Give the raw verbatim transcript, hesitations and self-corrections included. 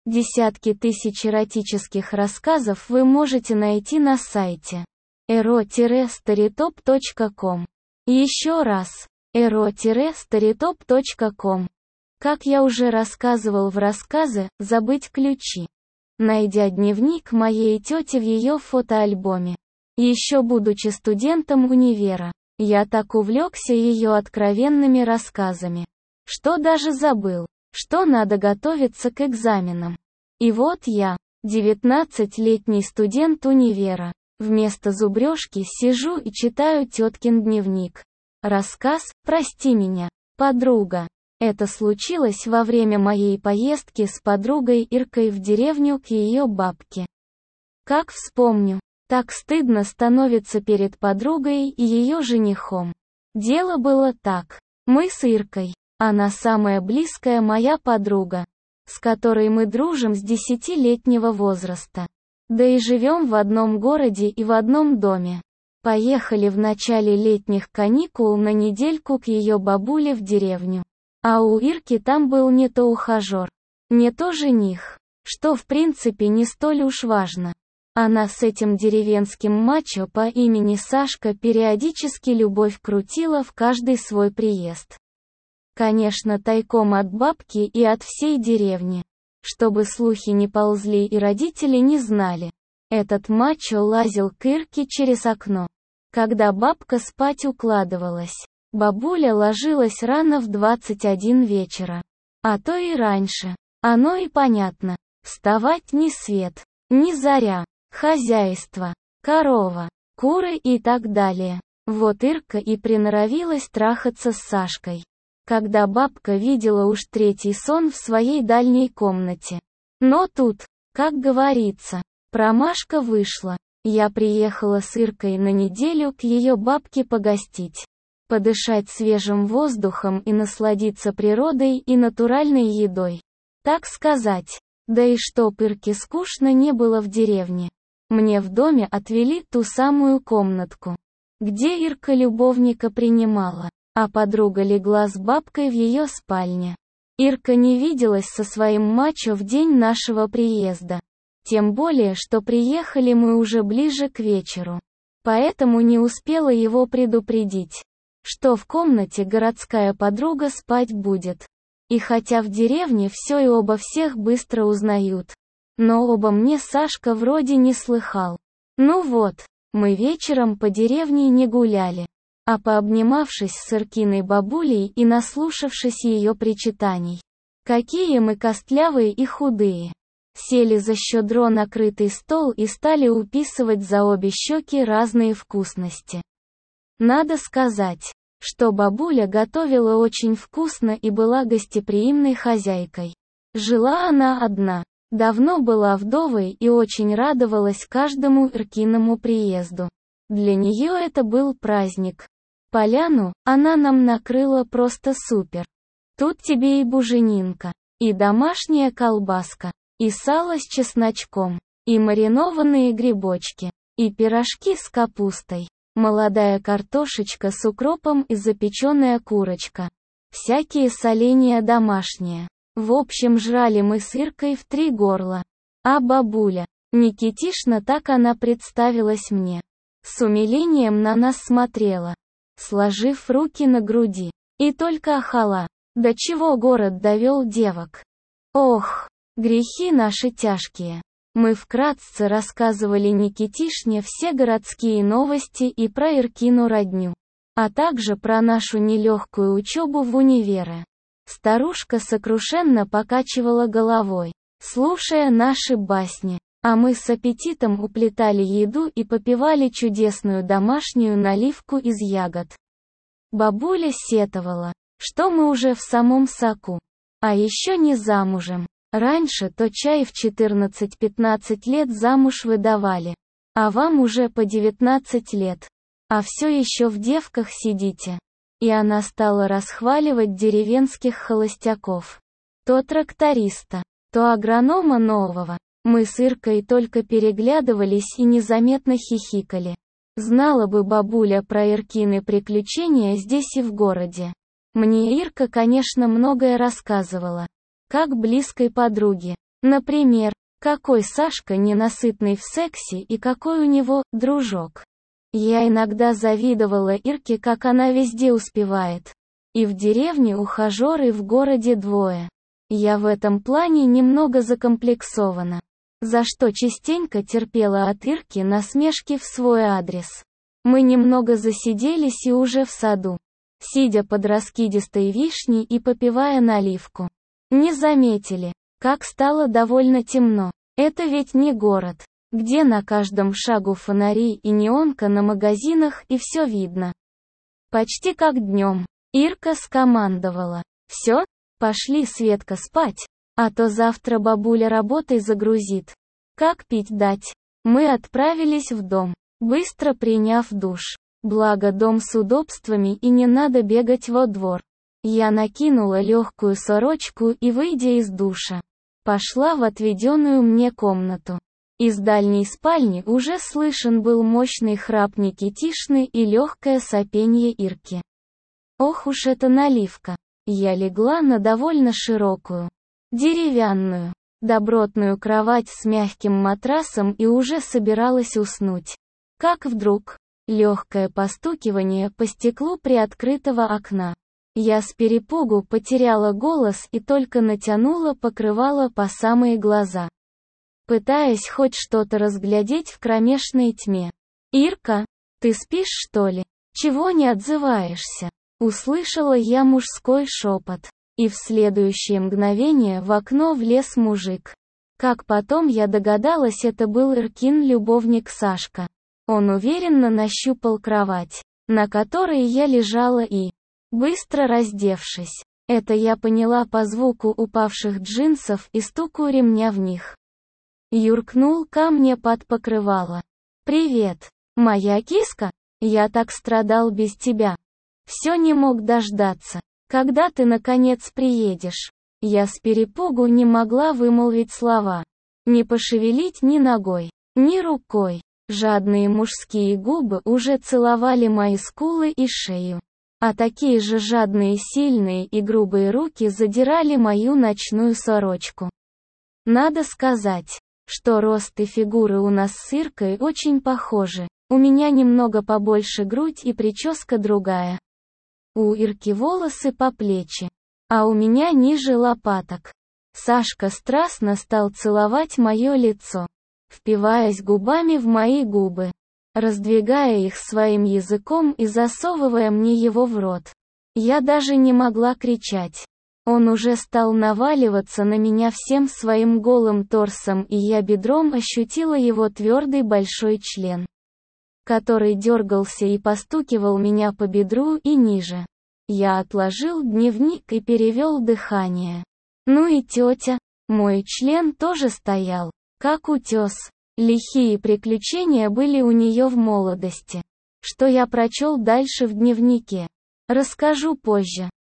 Десятки тысяч эротических рассказов вы можете найти на сайте эро старитоп точка ком. Еще раз, эро старитоп точка ком. Как я уже рассказывал в рассказе «Забыть ключи», найдя дневник моей тети в ее фотоальбоме. Еще будучи студентом универа, я так увлекся ее откровенными рассказами, что даже забыл, что надо готовиться к экзаменам. И вот я, девятнадцатилетний студент универа, вместо зубрежки сижу и читаю теткин дневник. Рассказ «Прости меня, подруга». Это случилось во время моей поездки с подругой Иркой в деревню к ее бабке. Как вспомню, так стыдно становится перед подругой и ее женихом. Дело было так. Мы с Иркой, она самая близкая моя подруга, с которой мы дружим с десятилетнего возраста. Да и живем в одном городе и в одном доме. Поехали в начале летних каникул на недельку к ее бабуле в деревню. А у Ирки там был не то ухажер, не то жених, что в принципе не столь уж важно. Она с этим деревенским мачо по имени Сашка периодически любовь крутила в каждый свой приезд. Конечно, тайком от бабки и от всей деревни. Чтобы слухи не ползли и родители не знали. Этот мачо лазил к Ирке через окно. Когда бабка спать укладывалась, бабуля ложилась рано в двадцать один вечера. А то и раньше. Оно и понятно. Вставать ни свет, ни заря. Хозяйство, корова, куры и так далее. Вот Ирка и приноровилась трахаться с Сашкой. Когда бабка видела уж третий сон в своей дальней комнате. Но тут, как говорится, промашка вышла. Я приехала с Иркой на неделю к ее бабке погостить. Подышать свежим воздухом и насладиться природой и натуральной едой. Так сказать. Да и чтоб Ирке скучно не было в деревне. Мне в доме отвели ту самую комнатку, где Ирка любовника принимала, а подруга легла с бабкой в ее спальне. Ирка не виделась со своим мачо в день нашего приезда. Тем более, что приехали мы уже ближе к вечеру. Поэтому не успела его предупредить, что в комнате городская подруга спать будет. И хотя в деревне все и оба всех быстро узнают, но обо мне Сашка вроде не слыхал. Ну вот, мы вечером по деревне не гуляли, а пообнимавшись с Иркиной бабулей и наслушавшись ее причитаний. Какие мы костлявые и худые. Сели за щедро накрытый стол и стали уписывать за обе щеки разные вкусности. Надо сказать, что бабуля готовила очень вкусно и была гостеприимной хозяйкой. Жила она одна, давно была вдовой и очень радовалась каждому Иркиному приезду. Для нее это был праздник. Поляну она нам накрыла просто супер. Тут тебе и буженинка, и домашняя колбаска, и сало с чесночком, и маринованные грибочки, и пирожки с капустой, молодая картошечка с укропом и запеченная курочка. Всякие соленья домашние. В общем, жрали мы с Иркой в три горла. А бабуля, Никитишна, так она представилась мне, с умилением на нас смотрела, сложив руки на груди, и только ахала. До чего город довел девок. Ох, грехи наши тяжкие. Мы вкратце рассказывали Никитишне все городские новости и про Иркину родню, а также про нашу нелегкую учебу в универе. Старушка сокрушенно покачивала головой, слушая наши басни, а мы с аппетитом уплетали еду и попивали чудесную домашнюю наливку из ягод. Бабуля сетовала, что мы уже в самом соку, а еще не замужем. Раньше то чай в четырнадцать-пятнадцать лет замуж выдавали, а вам уже по девятнадцать лет, а все еще в девках сидите. И она стала расхваливать деревенских холостяков. То тракториста, то агронома нового. Мы с Иркой только переглядывались и незаметно хихикали. Знала бы бабуля про Иркины приключения здесь и в городе. Мне Ирка, конечно, многое рассказывала, как близкой подруге. Например, какой Сашка ненасытный в сексе и какой у него дружок. Я иногда завидовала Ирке, как она везде успевает. И в деревне ухажер, и в городе двое. Я в этом плане немного закомплексована, за что частенько терпела от Ирки насмешки в свой адрес. Мы немного засиделись и уже в саду, сидя под раскидистой вишней и попивая наливку, не заметили, как стало довольно темно. Это ведь не город, где на каждом шагу фонари и неонка на магазинах и все видно. Почти как днем. Ирка скомандовала: «Все, пошли, Светка, спать, а то завтра бабуля работой загрузит. Как пить дать?» Мы отправились в дом, быстро приняв душ. Благо дом с удобствами и не надо бегать во двор. Я накинула легкую сорочку и, выйдя из душа, пошла в отведенную мне комнату. Из дальней спальни уже слышен был мощный храп Никитишны и легкое сопенье Ирки. Ох уж эта наливка. Я легла на довольно широкую, деревянную, добротную кровать с мягким матрасом и уже собиралась уснуть. Как вдруг, легкое постукивание по стеклу приоткрытого окна. Я с перепугу потеряла голос и только натянула покрывало по самые глаза, пытаясь хоть что-то разглядеть в кромешной тьме. «Ирка, ты спишь, что ли? Чего не отзываешься?» Услышала я мужской шепот, и в следующее мгновение в окно влез мужик. Как потом я догадалась, это был Иркин любовник Сашка. Он уверенно нащупал кровать, на которой я лежала, и, быстро раздевшись, это я поняла по звуку упавших джинсов и стуку ремня в них, юркнул ко мне под покрывало. «Привет, моя киска, я так страдал без тебя. Все не мог дождаться, когда ты наконец приедешь». Я с перепугу не могла вымолвить слова, не пошевелить ни ногой, ни рукой. Жадные мужские губы уже целовали мои скулы и шею, а такие же жадные, сильные и грубые руки задирали мою ночную сорочку. Надо сказать, что рост и фигуры у нас с Иркой очень похожи. У меня немного побольше грудь и прическа другая. У Ирки волосы по плечи, а у меня ниже лопаток. Сашка страстно стал целовать мое лицо, впиваясь губами в мои губы, раздвигая их своим языком и засовывая мне его в рот. Я даже не могла кричать. Он уже стал наваливаться на меня всем своим голым торсом, и я бедром ощутила его твердый большой член, который дергался и постукивал меня по бедру и ниже. Я отложил дневник и перевел дыхание. Ну и тетя, мой член тоже стоял, как утес. Лихие приключения были у нее в молодости. Что я прочел дальше в дневнике, расскажу позже.